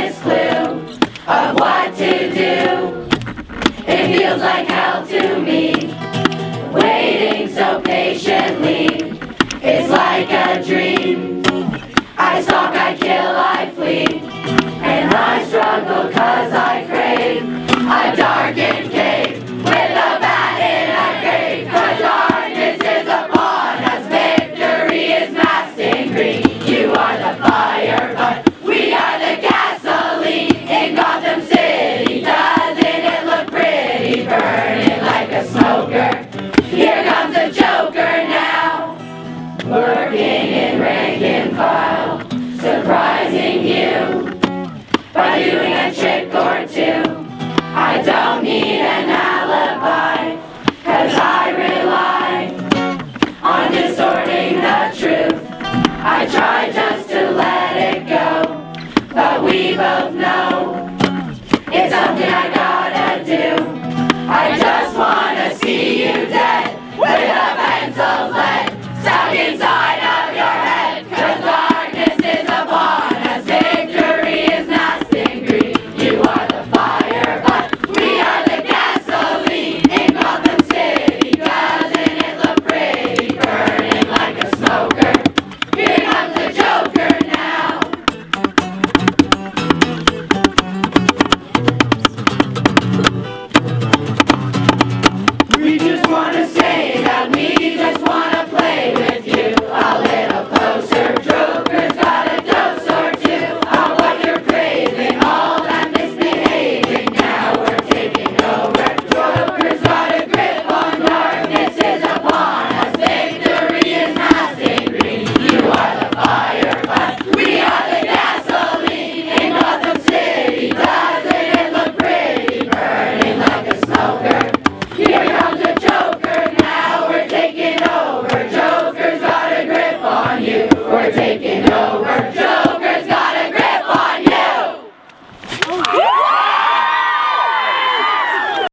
slightest clue of what to do. It feels like hell to me, waiting so patiently. It's like a dream. I stalk, I kill, I flee, and I struggle 'cause I crave a darkened cave with a bat in a grave. 'Cause darkness is upon us, victory is masked in green. You are the fire, but we are the gasoline in Gotham City. Doesn't it look pretty, burning like a smoker? Here comes the Joker now, lurking in rank and file, surprising you by doing a trick or two. I don't need an alibi, 'cause I rely on distorting the truth. I try just to let it go, but we both know it's something I gotta do. I just wanna see you dead.